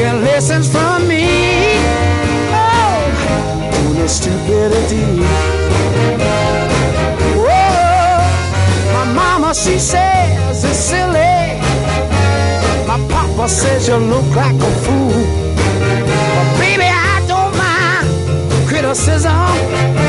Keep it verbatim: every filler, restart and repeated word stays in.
learning lessons from me. Oh, on the stupidity. Oh, my mama, she says it's silly. My papa says you look like a fool. But baby, I don't mind criticism.